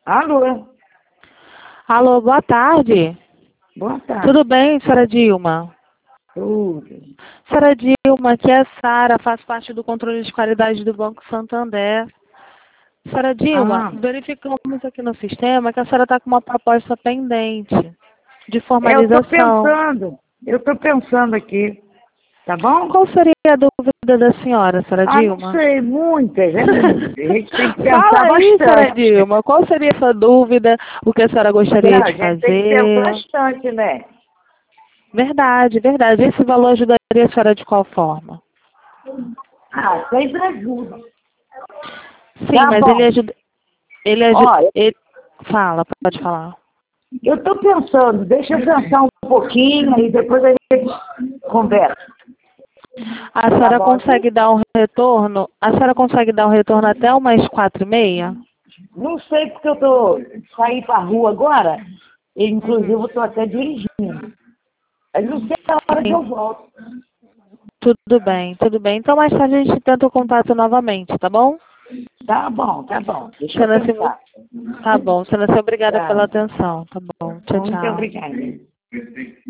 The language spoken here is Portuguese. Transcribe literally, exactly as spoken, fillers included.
Alô? Alô, boa tarde. Boa tarde. Tudo bem, senhora Dilma? Tudo. Senhora Dilma, aqui é a Sara, faço parte do controle de qualidade do Banco Santander. Senhora Dilma, Ah, verificamos aqui no sistema que a senhora está com uma proposta pendente de eu estou formalização. pensando, eu estou pensando aqui, tá bom? Qual seria a dúvida da senhora, senhora Ah, não Dilma? sei, muitas, é muitas. A gente tem que Fala pensar aí, senhora bastante. Dilma, qual seria a sua dúvida? O que a senhora gostaria Não, a de gente tem que pensar fazer? bastante, né? Verdade, verdade. Esse valor ajudaria a senhora de qual forma? Ah, sempre ajuda. Sim, Tá mas ele bom. ajuda. Ele ajuda. Olha, Ele... Fala, pode falar. eu estou pensando, deixa eu pensar um pouquinho e depois a gente conversa. A Tá senhora bom assim? consegue dar um retorno? A senhora consegue dar um retorno até umas quatro e meia? Não sei porque eu tô saí para a rua agora, e, inclusive Uhum. eu estou até dirigindo. Mas não sei a hora que Sim, eu volto. tudo bem, tudo bem. Então mais tarde a gente tenta o contato novamente, tá bom? Tá bom, tá bom. Deixa eu Senhora, se... mu- pensar. Tá bom, senhora, se obrigada Tá. pela atenção. Tá bom, tchau, Muito tchau. obrigada.